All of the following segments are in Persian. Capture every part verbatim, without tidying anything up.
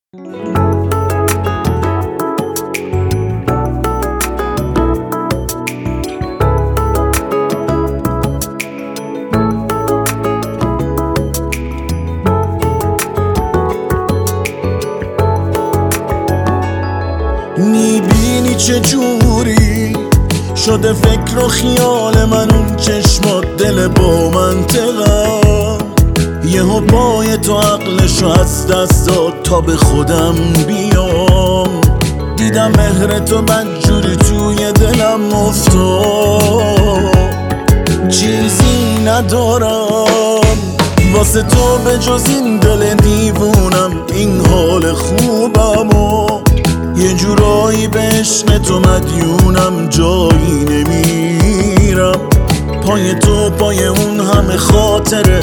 میبینی چه جوری شده فکر و خیال من، اون چشمات دل با منطقم، یهو پای تو عقلشو از دست داد تا به خودم بیام. دیدم مهر تو بدجوری توی دلم افتاد، چیزی ندارم واسه تو به جز این دل دیوونم، این حال خوبم و یه جورایی به عشق تو مدیونم، جایی نمیرم پای تو، پای اون همه خاطره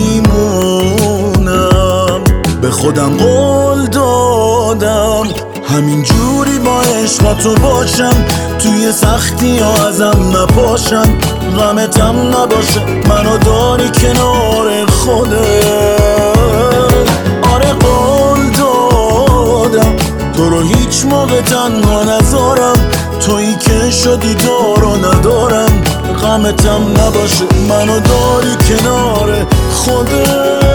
میمونم. به خودم قول دادم همین جوری با عشق تو باشم، توی سختی ها ازم نپاشم، غمتم نباشه منو داری کنار خودت. آره قول دادم تو رو هیچ موقع تنها نذارم، تویی که شدی دارو ندارم، غمتم نباشه منو داری کنار خودت.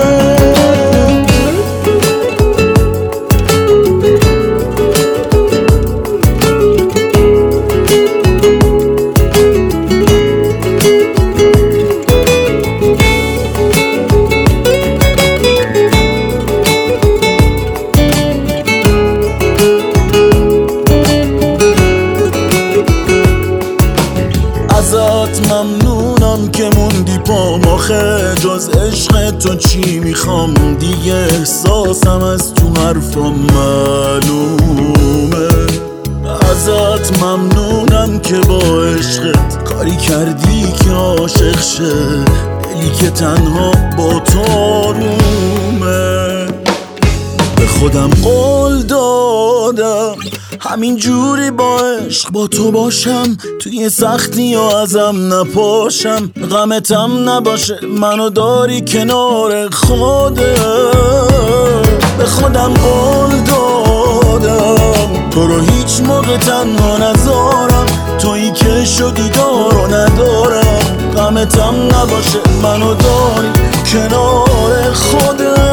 ازت ممنونم که موندی پام، آخه جز عشق تو چی میخوام دیگه، احساسم از تو حرفام معلومه. ازت ممنونم که با عشقت کاری کردی که عاشق شه، دلی که تنها با تو آرومه. به خودم قول دادم همین جوری با عشق با تو باشم، توی سختی یا ازم نپاشم، غمتم نباشه منو داری کنار خودت. به خودم قول دادم تو رو هیچ موقع تنها نذارم، تویی که شدی دارو ندارم، غمتم نباشه منو داری کنار خودت.